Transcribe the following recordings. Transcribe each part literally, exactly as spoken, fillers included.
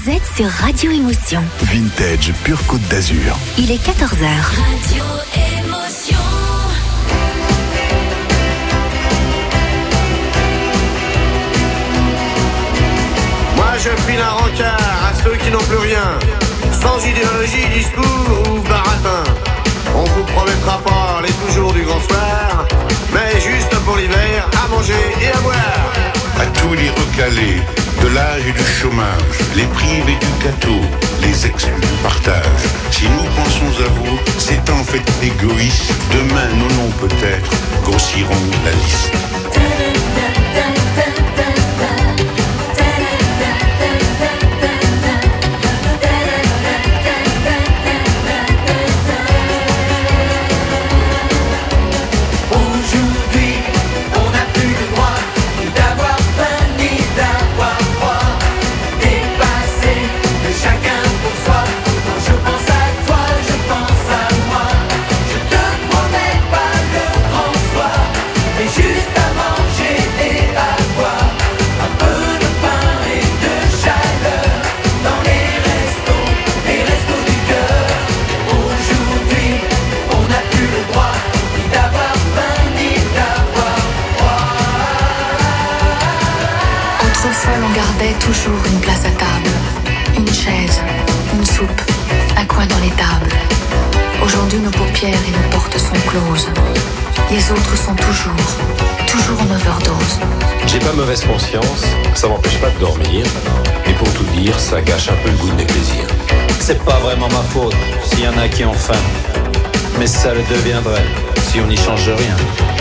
Vous êtes sur Radio Émotion. Vintage Pure Côte d'Azur. Il est quatorze heures. Radio Émotion. Moi je file un rencard à ceux qui n'ont plus rien, sans idéologie, discours ou baratin. On vous promettra pas les toujours du grand soir, mais juste pour l'hiver, à manger et à boire. À tous les recalés, de l'âge et du chômage, les privés du gâteau, les exclus du partage. Si nous pensons à vous, c'est en fait égoïste. Demain, nos noms peut-être grossiront la liste. Toujours une place à table, une chaise, une soupe, un coin dans l'étable. Aujourd'hui, nos paupières et nos portes sont closes. Les autres sont toujours, toujours en overdose. J'ai pas mauvaise conscience, ça m'empêche pas de dormir. Mais pour tout dire, ça gâche un peu le goût de mes plaisirs. C'est pas vraiment ma faute s'il y en a qui ont faim. Mais ça le deviendrait si on n'y change rien.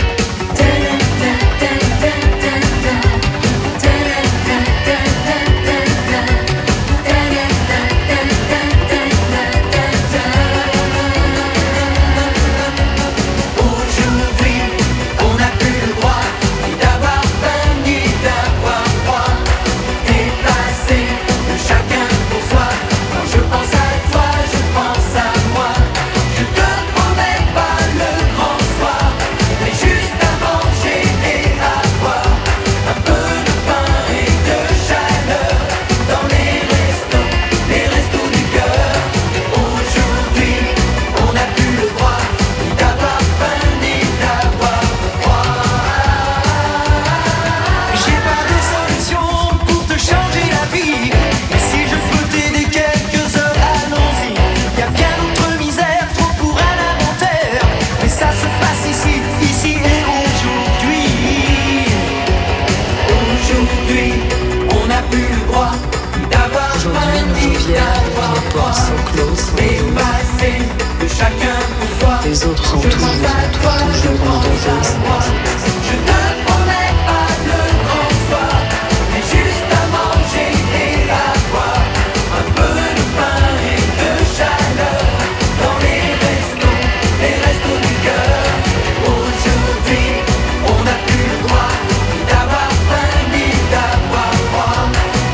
Les autres sont toujours, toujours en overdose. Je ne promets pas le grand soir, mais juste à manger et à boire. Un peu de pain et de chaleur dans les restos, les restos du cœur. Aujourd'hui, on n'a plus le droit d'avoir faim ni d'avoir froid.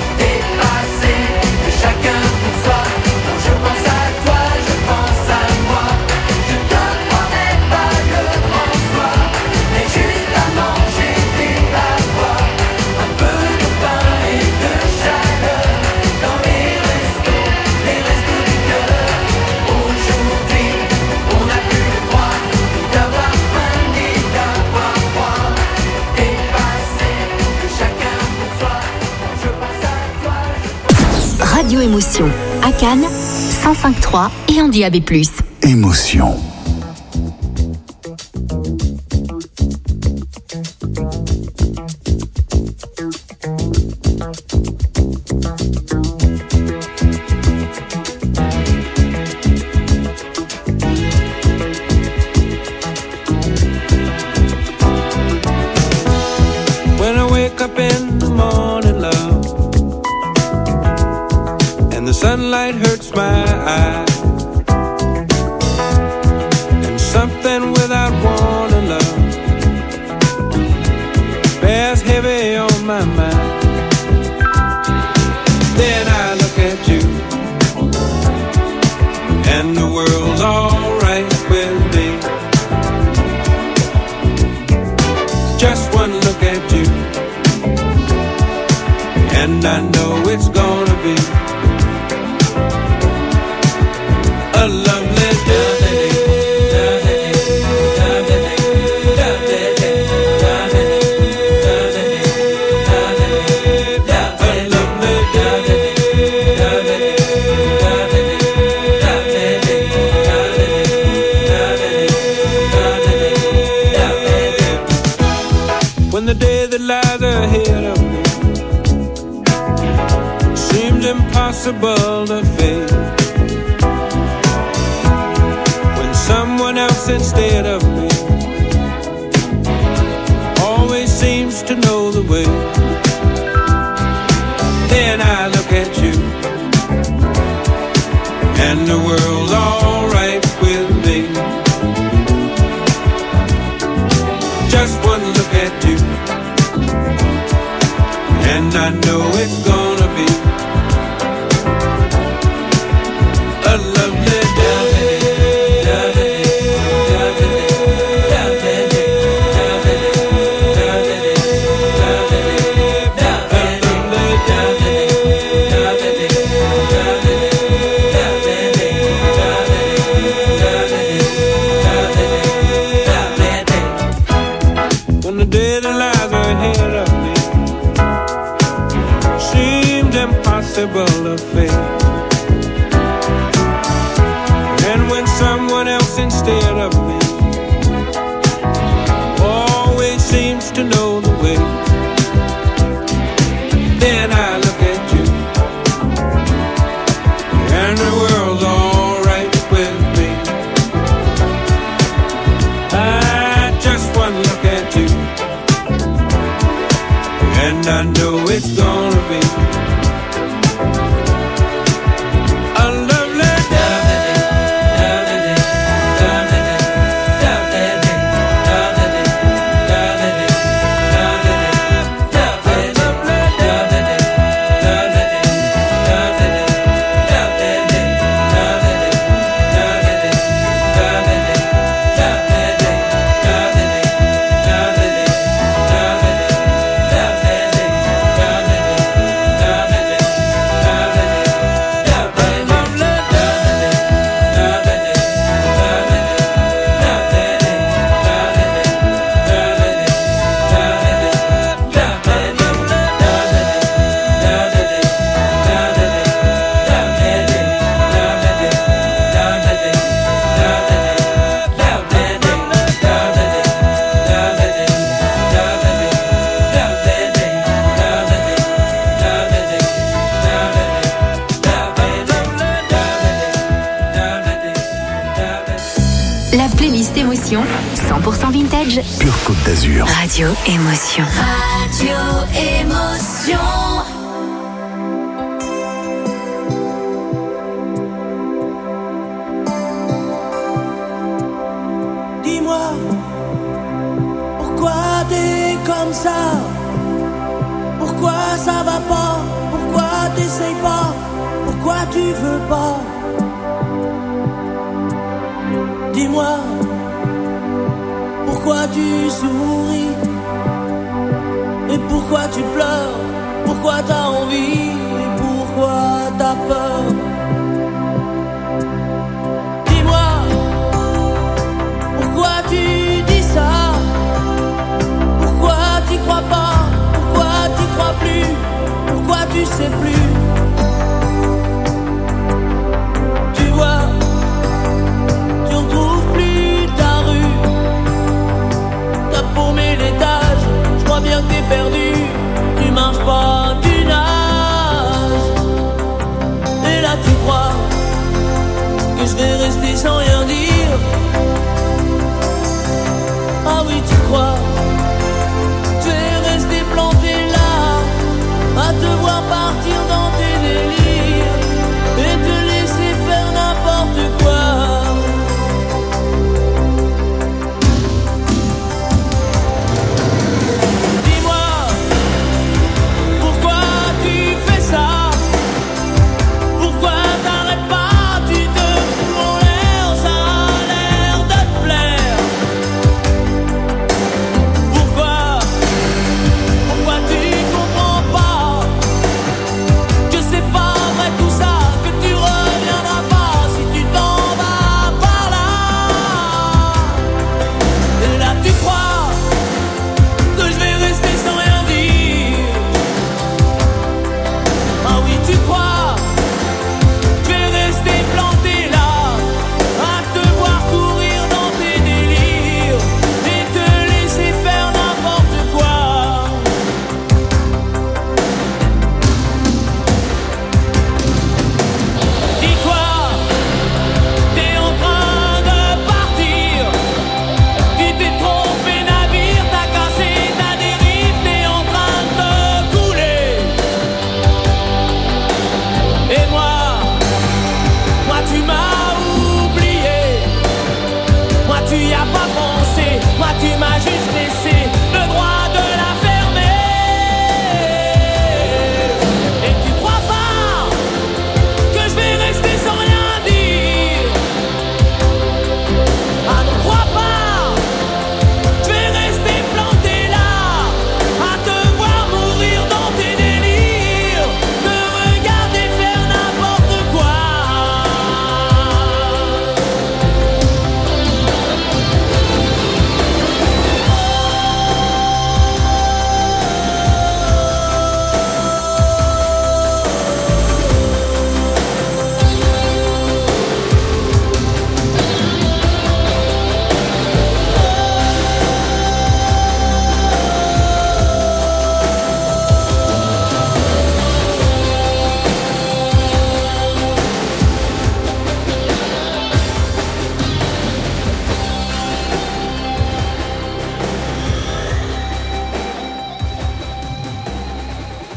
Dépassé de chacun pour soi. Quand je pense à toi, je pense à moi. Je te promets pas le grand soir, mais juste à manger et à boire. Un peu de pain et de chaleur dans les restos, les restos du cœur. Aujourd'hui, on n'a plus le droit d'avoir faim ni d'avoir froid. Dépassé de chacun pour soi. Quand je pense à toi, je Radio Émotion. À Cannes, cent cinq virgule trois et en D A B plus. Émotion. When I wake up in the morning, love, and the sunlight hurts my eyes, and something without warning, love, bears heavy on my mind. Then I look at you, and the world's alright with me. Just one look at you, and I know it's gonna be that lies ahead of me seems impossible to face. When someone else instead of me always seems to know the way. Then I look at you and the world's alright with me. Just one look at you and I know it's gonna be a lovely day. Impossible of fate. And when someone else instead of me always seems to know the way, then I look at you and the world's alright with me. I just one look at you and I know it's gonna be cent pour cent vintage. Pure Côte d'Azur. Radio Émotion. Radio Émotion. Dis-moi, pourquoi t'es comme ça? Pourquoi ça va pas? Pourquoi t'essayes pas? Pourquoi tu veux pas? Dis-moi, pourquoi tu souris? Et pourquoi tu pleures? Pourquoi t'as envie? Et pourquoi t'as peur? Dis-moi, pourquoi tu dis ça? Pourquoi t'y crois pas? Pourquoi t'y crois plus? Pourquoi tu sais plus? Tu vois, tu retrouves plus ta rue. T'as paumé l'étage, je crois bien que t'es perdu. Tu marches pas, tu nages. Et là tu crois que je vais rester sans rien dire. Ah oui tu crois, je vais rester planté là, à te voir partir dans tes délires et te laisser faire n'importe quoi.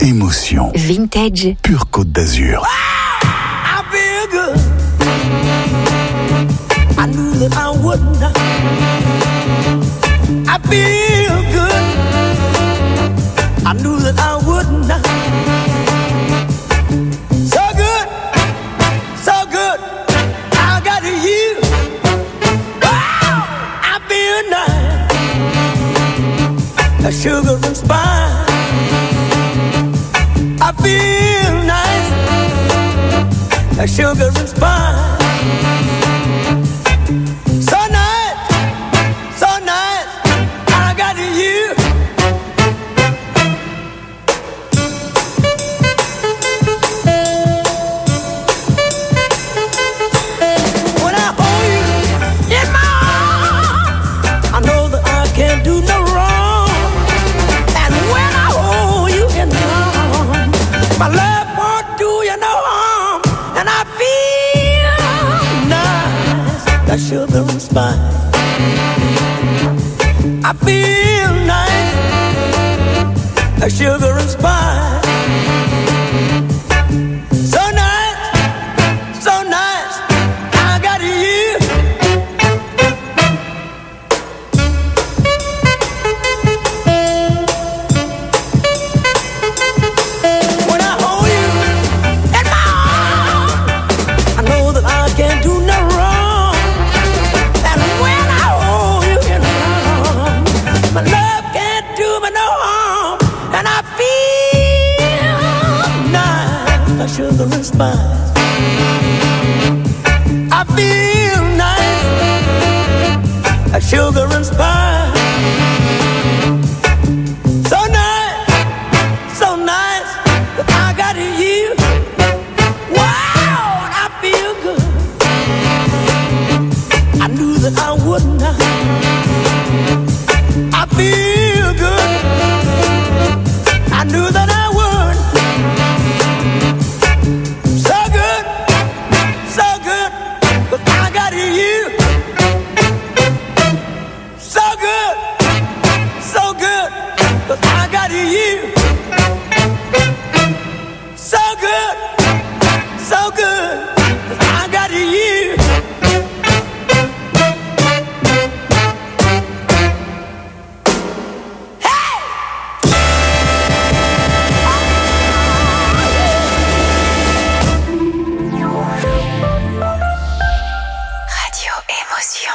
Émotion. Vintage. Pure Côte d'Azur. I feel good. I knew that I would not. I feel good. I knew that I would not. So good, so good. I got you. Wow, I feel nice. A sugar and spice. I feel nice. A sugar and spice. So nice, so nice. I got you. When I hold you in my arms, I know that I can't do no wrong. And when I hold you in my arms, my love won't do you no harm. And I feel nice, that sugar and spice. I feel nice, that sugar and spice. So nice, so nice, I got you. When I hold you in my arms, I know that I can't do no wrong. And when I hold you in my arms, my love can't do me no harm. And I feel nice, like sugar and spice. I feel nice, like sugar and spice. So nice, so nice, that I got you. Wow, and I feel good. I knew that I would not. I feel good. I knew that I would. So good, so good, but I got you. So good, so good, but I got you. So good, so good, but I got you. Radio Émotion.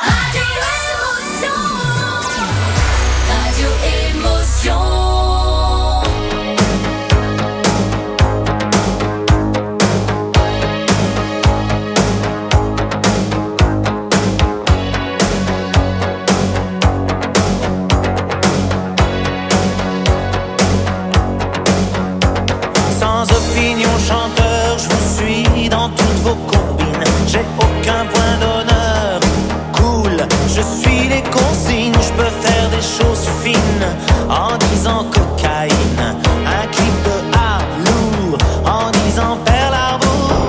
Radio Émotion. Sans opinion chanteur, je vous suis dans toutes vos combines. J'ai aucun point d'honneur. Cool, je suis les consignes. Je peux faire des choses fines en disant cocaïne. Un clip de art lourd en disant Pearl Harbor.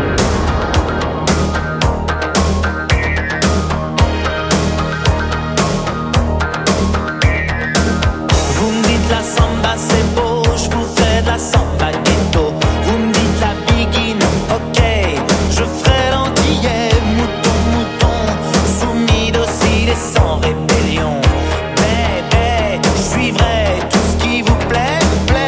Vous me dites la samba c'est beau, je vous fais de la samba ghetto. Vous me dites la biguine, ok, je ferai l'antillais. Mouton, mouton, soumis, docile et sans rébellion. Bébé, je suivrai tout ce qui vous plaît, plaît.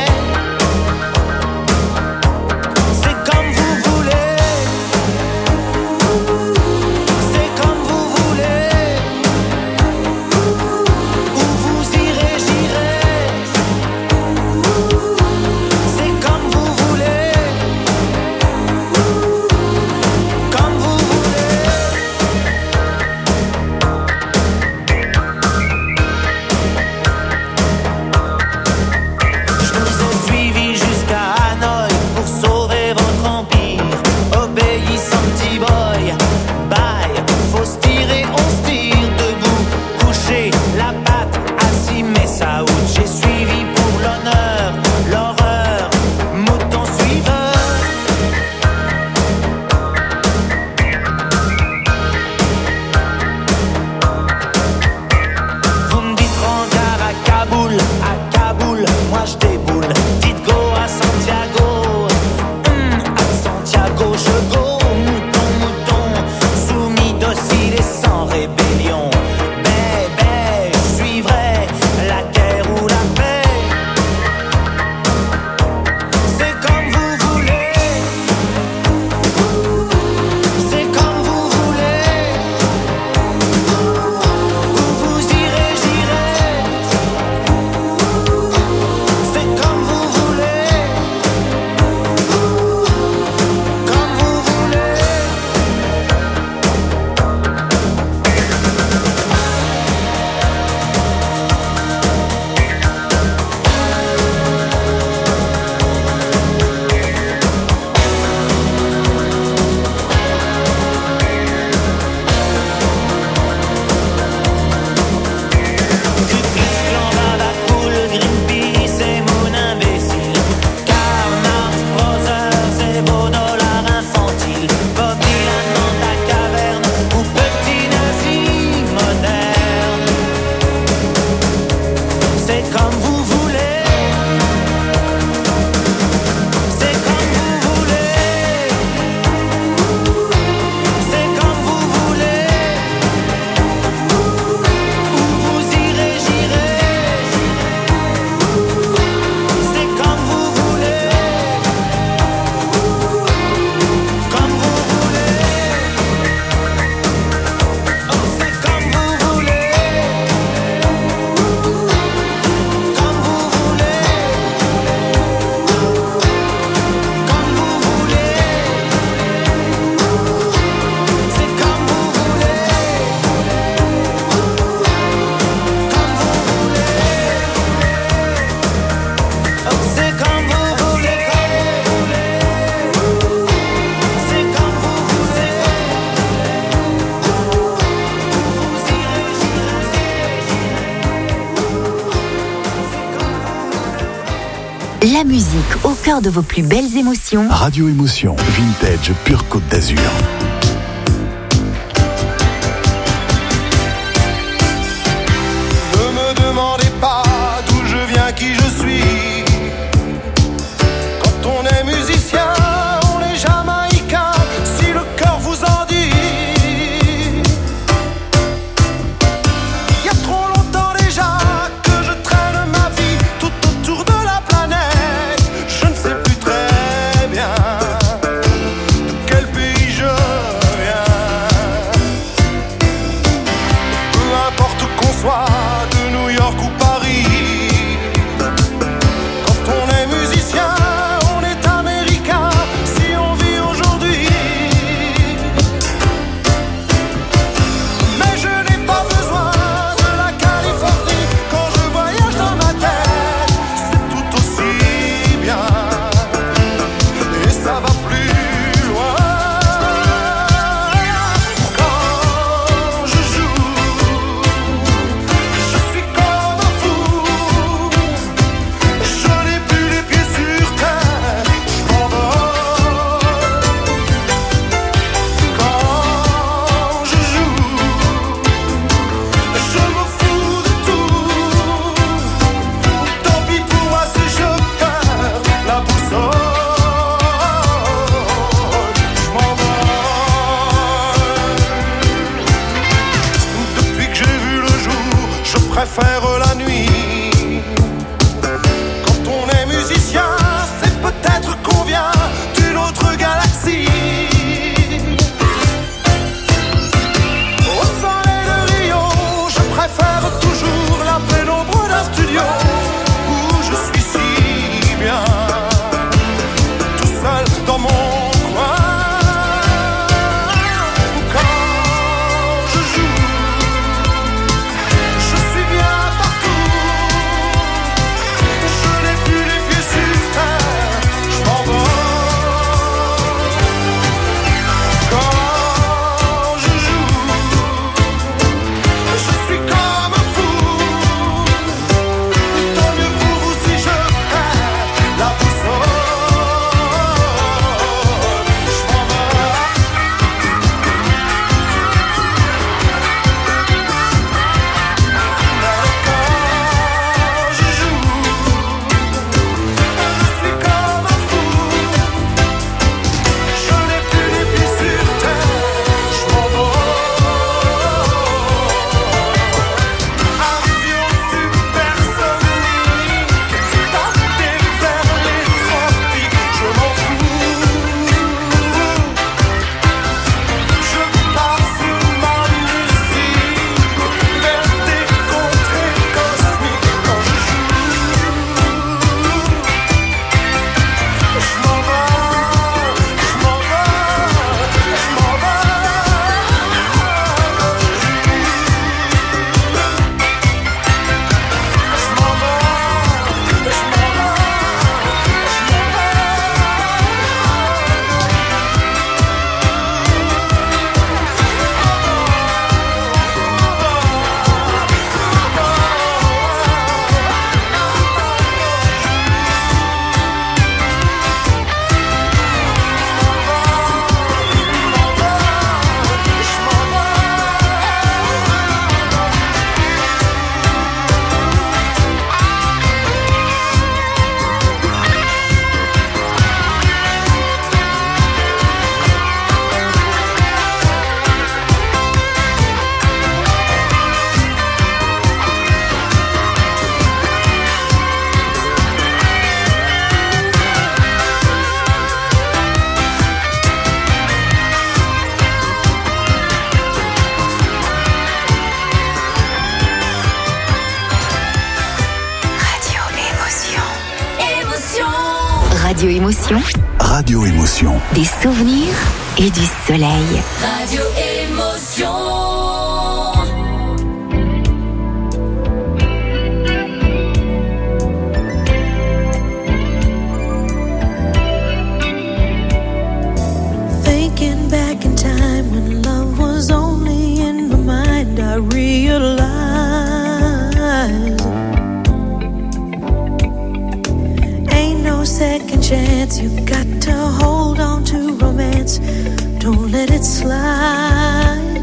La musique au cœur de vos plus belles émotions. Radio Émotion, vintage pure Côte d'Azur. Ne me demandez pas d'où je viens, qui je suis. Quand on est musicien, on est jamaïcain, si le cœur vous en dit. Il y a trop longtemps déjà que je traîne ma vie tout autour de la planète. Je ne sais plus très bien de quel pays je viens. Peu importe qu'on soit de New York ou Paris. Quand on est musicien, on est américain, si on vit aujourd'hui. Mais je n'ai pas besoin de la Californie quand je voyage dans ma tête. C'est tout aussi bien et ça va plus loin. Quand je joue, je suis comme un fou. Je n'ai plus les pieds sur terre, je m'envole. Quand je joue, je me fous de tout. Tant pis pour moi si je perds la boussole. Je m'envole. Depuis que j'ai vu le jour, je préfère la nuit. Quand on est musicien, c'est peut-être qu'on vient d'une autre galaxie. Au soleil de Rio, je préfère toujours la pénombre d'un studio où je suis si bien, tout seul dans mon coin. Quand je joue, je suis bien partout. Je n'ai plus les pieds sur terre, je m'envole. Quand je joue, je suis comme un fou. Tant mieux pour vous si je perds la boussole. Je m'envole. Quand je joue, je suis comme un fou. Je n'ai plus les pieds sur terre, je m'envole. Avion supersonique, parté vers les tropiques, je m'en fous. Je pars sur ma musique vers des contrées cosmiques. Quand je joue, je m'envole, je m'envole, je Radio Émotion, Radio Émotion. des souvenirs et du soleil. Radio Émotion. Thinking back in time when love was only in my mind, I realized ain't second chance. You got to hold on to romance. Don't let it slide.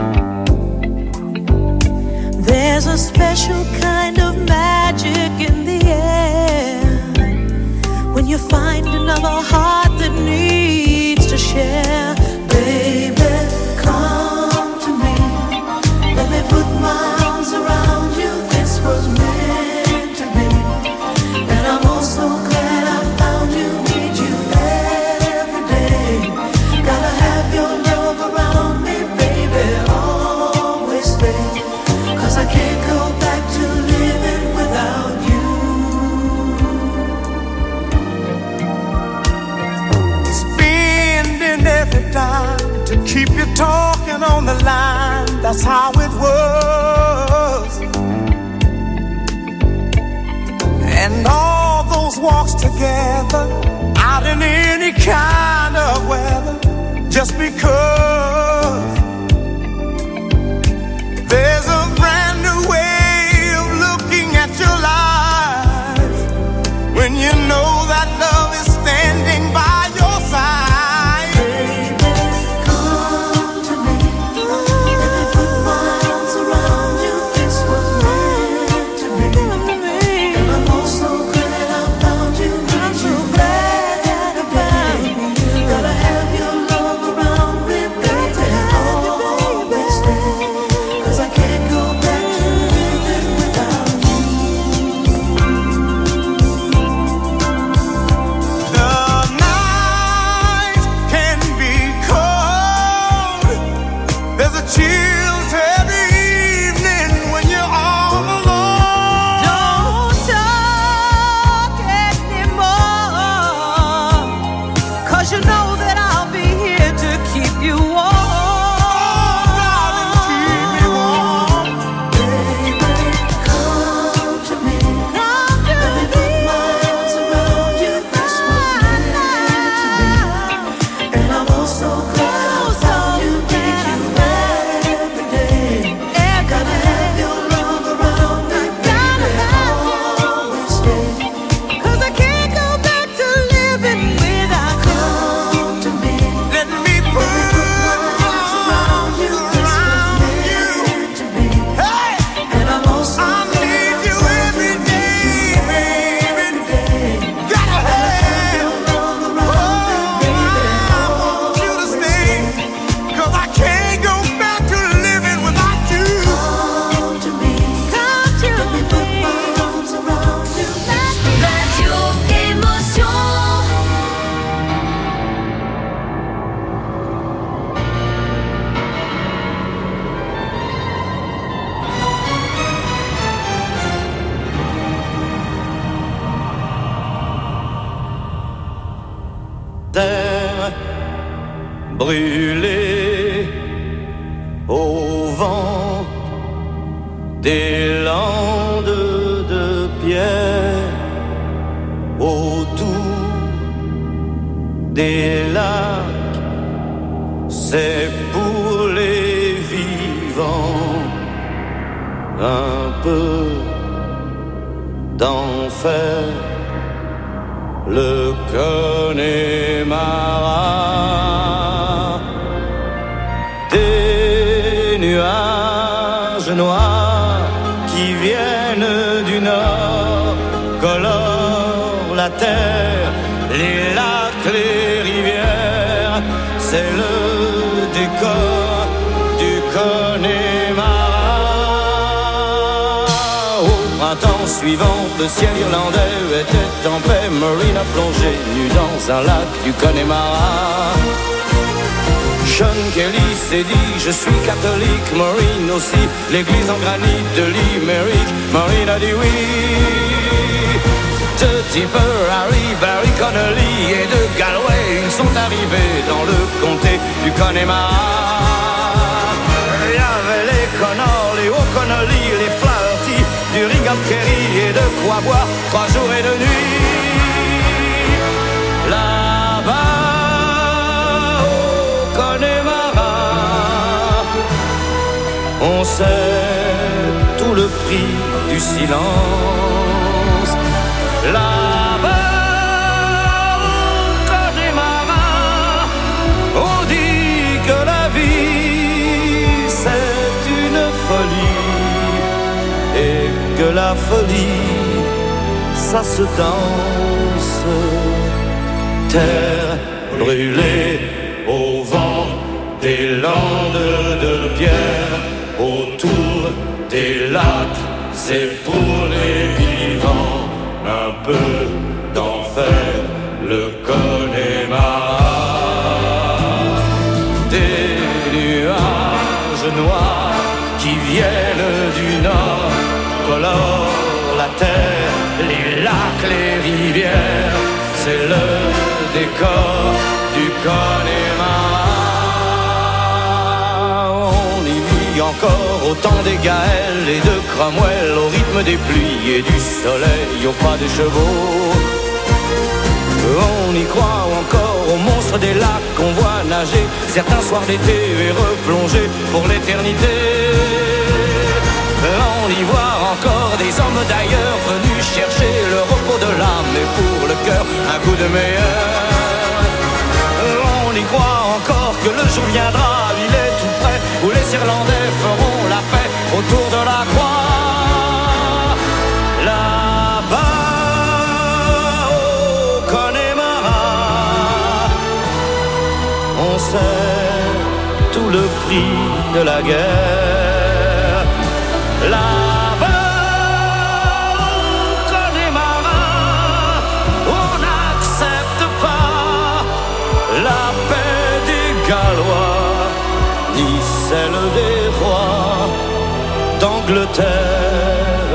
There's a special kind of magic in the air when you find another heart that needs to share. Baby, come to me. Let me put my arms around you. This was meant to be. And I'm also glad I found you. Need you every day. Gotta have your love around me, baby. Always stay. Cause I can't go back to living without you. Spending every dime to keep you talking on the line. That's how it was. And all those walks together, out in any kind of weather, just because there's a brand new way of looking at your life when you know that love is standing by your side. Baby, come to me. Let me put my arms around you. This was meant to be. And I'm also glad I found you. I'm so glad that I found you. Gotta have your love around me, baby. Always stay. Cause I can't go back to living without you. The night can be cold. There's a chill to every evening when you're all alone. Don't talk anymore. Cause you know that I'll be here to keep you warm. Keep me warm. Baby, come to me. Come to Let me put my arms around you. This was meant to be. And I'm also glad I found you. Need you every day. Gotta have your love around me, baby. Always stay. Cause I can't go back to living without you. Come to me. Let me put My arms around you. This was meant to be. Hey! And I'm also I need you every day, baby. Gotta have your love around me, baby. I want you to stay, 'cause I can't go back to living without you. Come to me. Come to Let me put my arms around you. Radio Émotion. Terre brûlée au vent des landes de pierre autour des lacs, c'est pour les vivants un peu d'enfer. Le Connemara, des nuages noirs qui viennent du nord colorent la terre, les lacs, les rivières, c'est le décor du Connemara. Au printemps suivant, le ciel irlandais était en paix. Maureen a plongé nue dans un lac du Connemara. John Kelly s'est dit, je suis catholique. Maureen aussi, l'église en granit de Limerick. Maureen a dit oui. De Tipper, Harry, Barry Connolly et de Galway, ils sont arrivés dans le comté du Connemara. Il y avait les Connors, les O'Connolly, les Flaherty, du Ringham Kerry et de quoi boire trois jours et deux nuits. Là-bas, au Connemara, on sait tout le prix du silence. Là-bas, que la folie, ça se danse. Terre brûlée au vent des landes de pierre, autour des lacs, c'est pour les vivants. Un peu d'enfer, le Connemara. Des nuages noirs qui viennent du nord colorent la terre, les lacs, les rivières. C'est le décor du Connemara. On y vit encore au temps des Gaëls et de Cromwell, au rythme des pluies et du soleil, au pas des chevaux. On y croit encore aux monstres des lacs qu'on voit nager certains soirs d'été et replonger pour l'éternité. On y voit encore des hommes d'ailleurs venus chercher le repos de l'âme et pour le cœur un coup de meilleur. On y croit encore que le jour viendra, il est tout près, où les Irlandais feront la paix autour de la croix. Là-bas au Connemara, on sait tout le prix de la guerre. Là-bas au Connemara, on n'accepte pas la paix des Gallois, ni celle des rois d'Angleterre.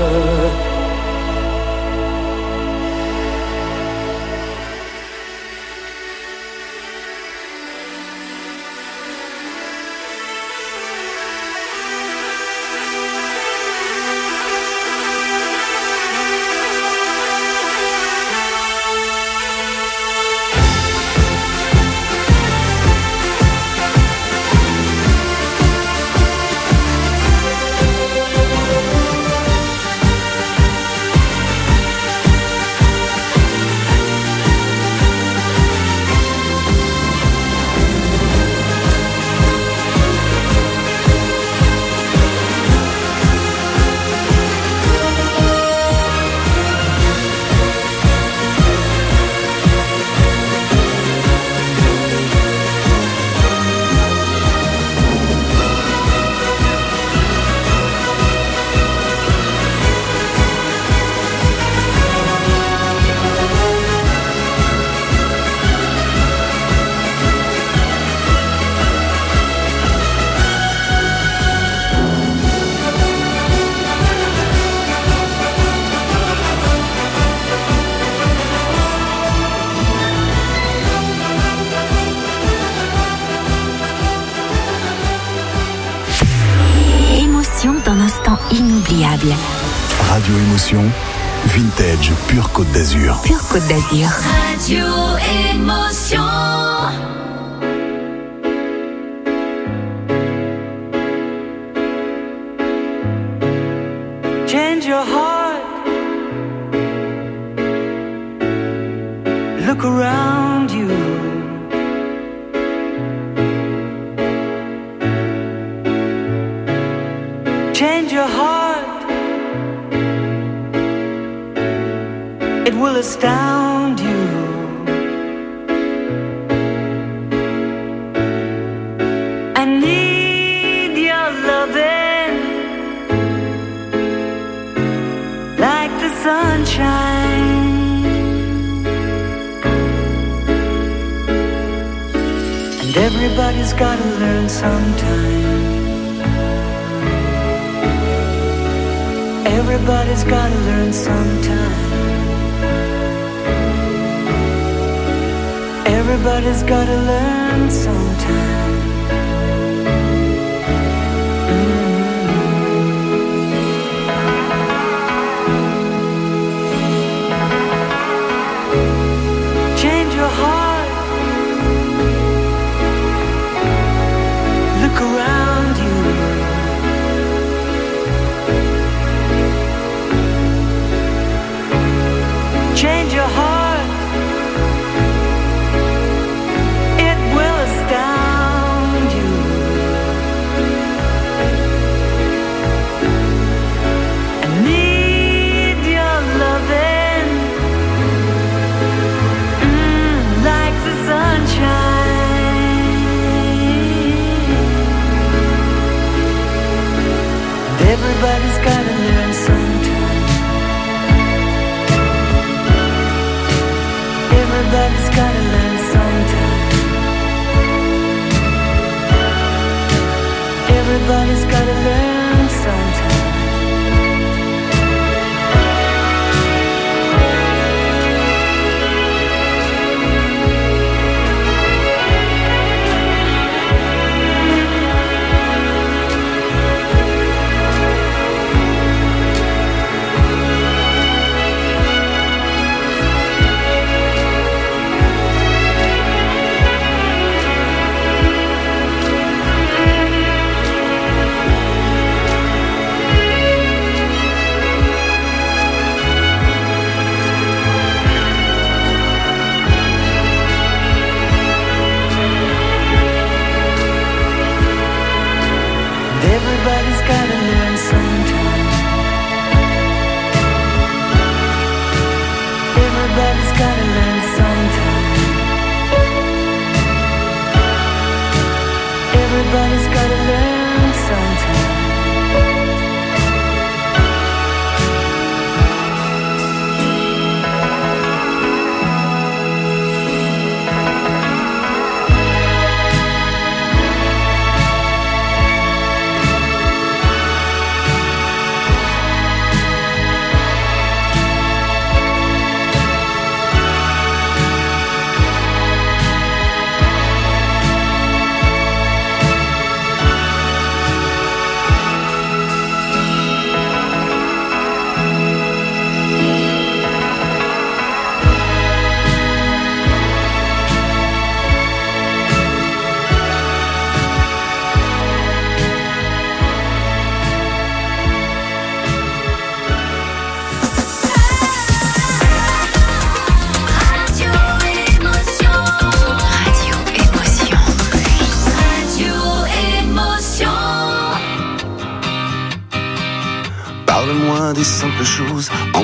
d'un instant inoubliable. Radio Émotion, vintage, pure Côte d'Azur. Pure Côte d'Azur. Radio Émotion. Change your heart. Look around you. Change your heart. It will astound you. I need your loving like the sunshine. And everybody's gotta learn sometime. Everybody's gotta learn sometime. Everybody's gotta learn sometime. Mm-hmm. Change your heart. Look around you. Change your heart. It will astound you. I need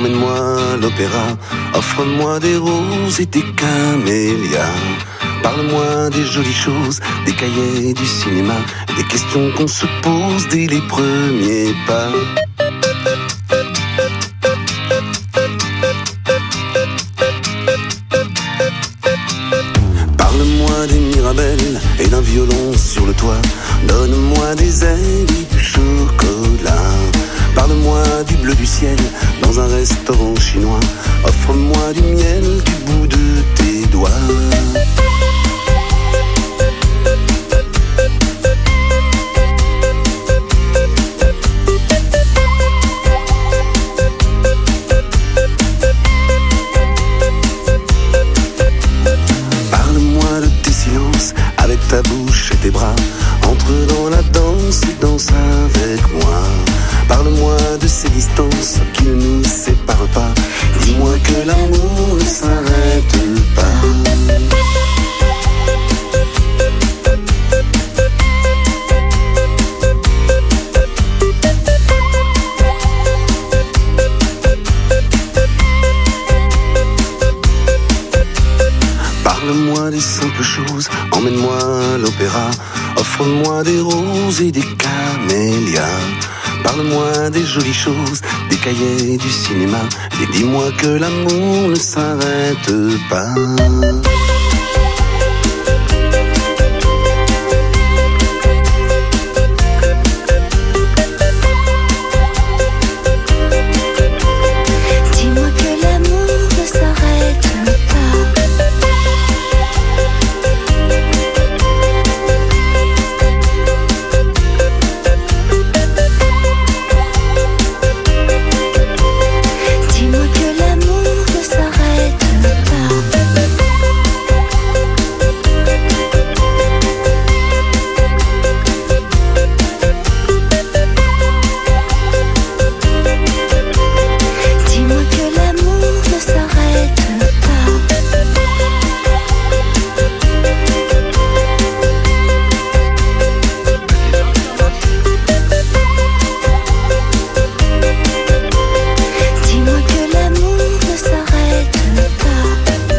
emmène-moi à l'opéra, offre-moi des roses et des camélias. Parle-moi des jolies choses, des cahiers du cinéma, des questions qu'on se pose dès les premiers pas. Parle-moi des Mirabelles et d'un violon sur le toit. Donne-moi des ailes et du chocolat. Parle-moi du bleu du ciel dans un restaurant chinois. Offre-moi du miel du bout de tes doigts. Parle-moi de tes silences avec ta bouche et tes bras. Entre dans la danse et danse avec moi. Parle-moi de ces distances qui ne nous séparent pas. Dis-moi que l'amour ne s'arrête pas. Parle-moi des simples choses, emmène-moi à l'opéra. Offre-moi des roses et des camélias. Parle-moi des jolies choses, des cahiers du cinéma. Et dis-moi que l'amour ne s'arrête pas. Dis-moi que l'amour ne s'arrête pas. Dis-moi que l'amour ne s'arrête pas. Dis-moi que l'amour ne s'arrête pas. Dis-moi que l'amour ne s'arrête pas.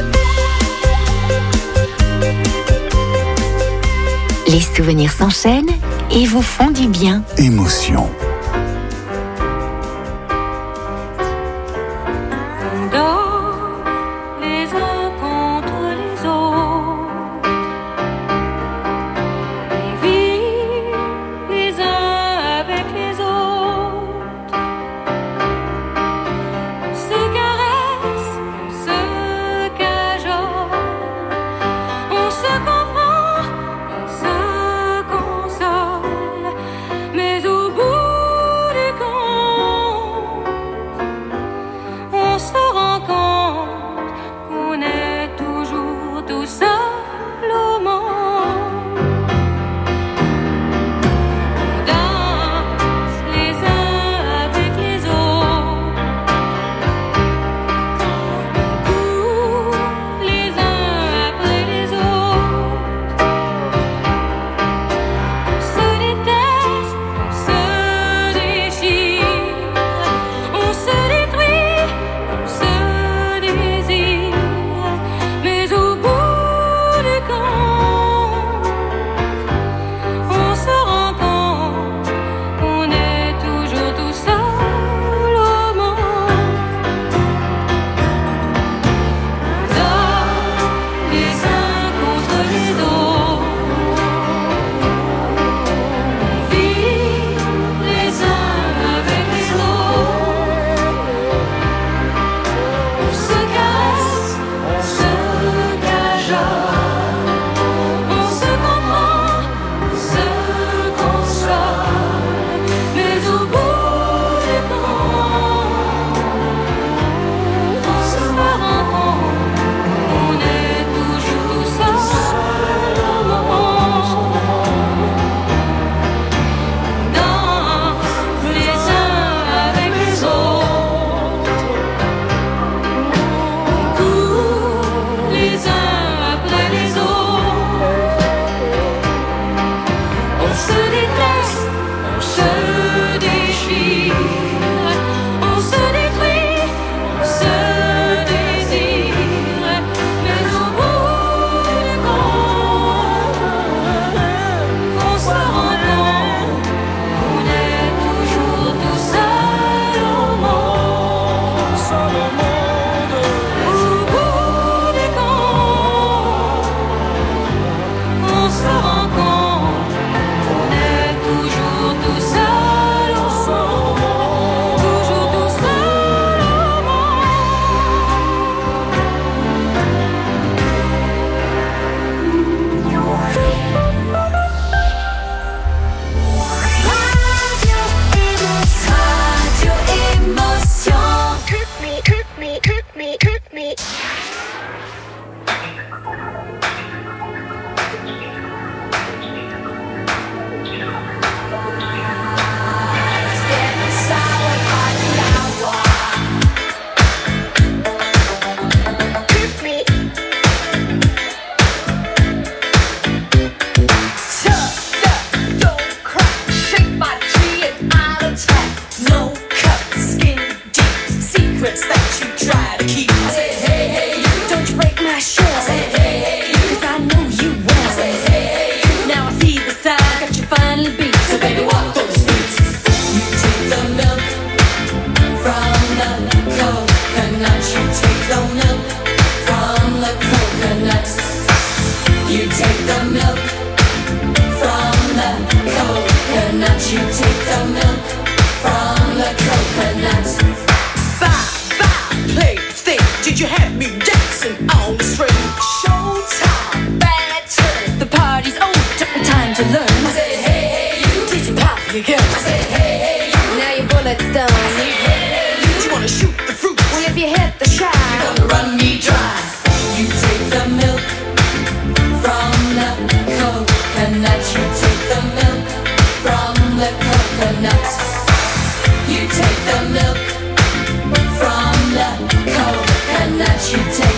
Les souvenirs s'enchaînent et vous font du bien. Émotion. On dort les uns contre les autres et vivent les uns avec les autres. On se caresse, on se cajole, on se comprend, on se console, mais au bout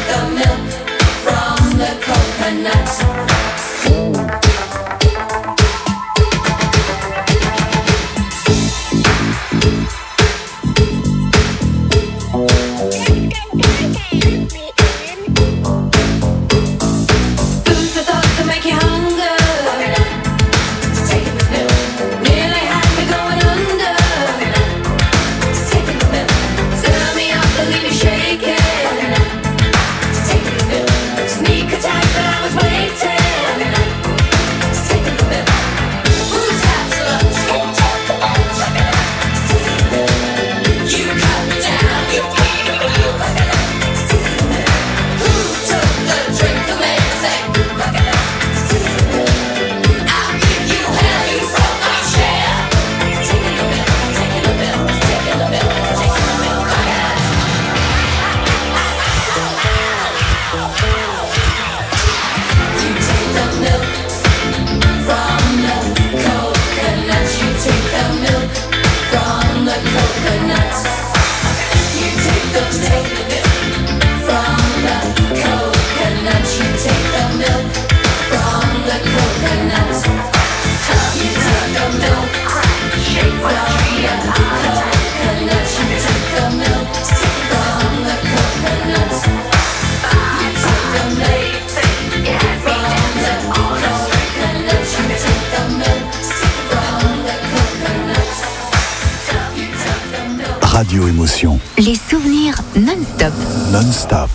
the milk from the coconut. Radio Émotion. Les souvenirs non-stop. Non-stop.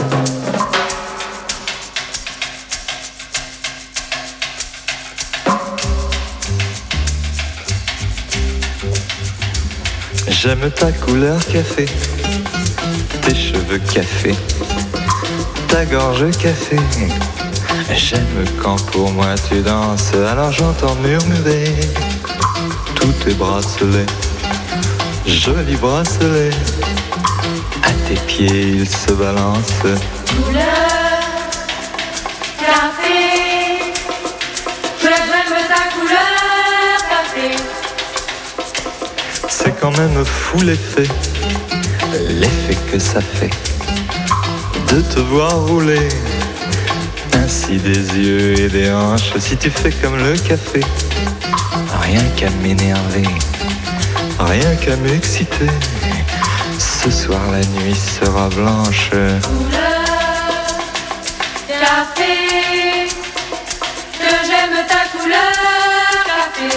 J'aime ta couleur café, tes cheveux café, ta gorge café. J'aime quand pour moi tu danses, alors j'entends murmurer tous tes bracelets. Joli bracelet, à tes pieds il se balance. Couleur café, j'aime ta couleur café. C'est quand même fou l'effet, l'effet que ça fait de te voir rouler ainsi des yeux et des hanches. Si tu fais comme le café, rien qu'à m'énerver, rien qu'à m'exciter. Ce soir la nuit sera blanche. Couleur café, que j'aime ta couleur café.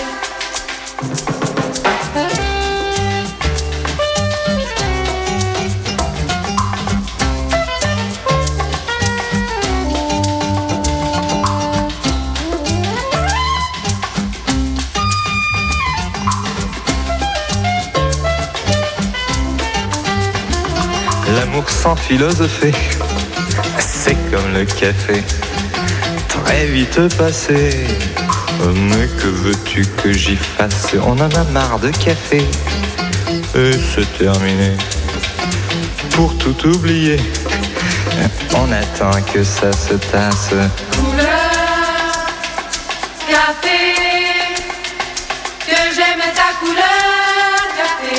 L'amour sans philosopher, c'est comme le café, très vite passé. Mais que veux-tu que j'y fasse? On en a marre de café, et c'est terminé. Pour tout oublier, on attend que ça se tasse. Couleur café, que j'aime ta couleur café.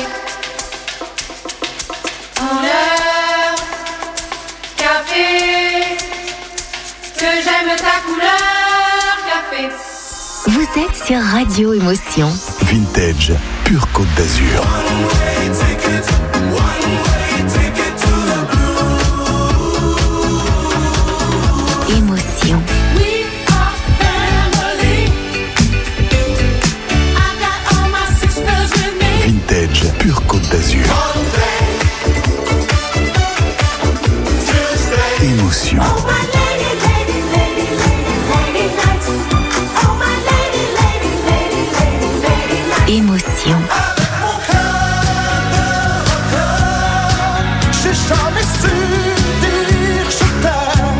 Couleur café, que j'aime ta couleur café. Vous êtes sur Radio Émotion. Vintage, pure Côte d'Azur. Émotion. Vintage, pure Côte d'Azur. Émotion. Émotion. J'ai jamais su dire je t'aime.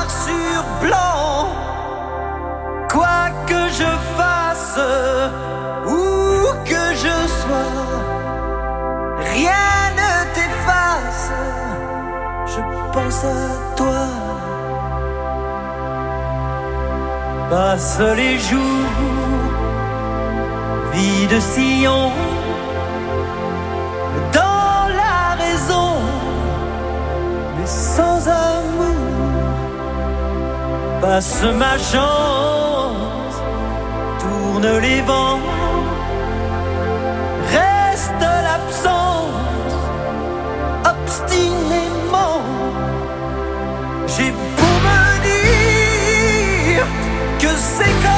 pense à toi. Passent les jours, vie de sillon, dans la raison, mais sans amour. Passe ma chance, tourne les vents, reste l'absence, obstinément. J'ai beau me dire que c'est comme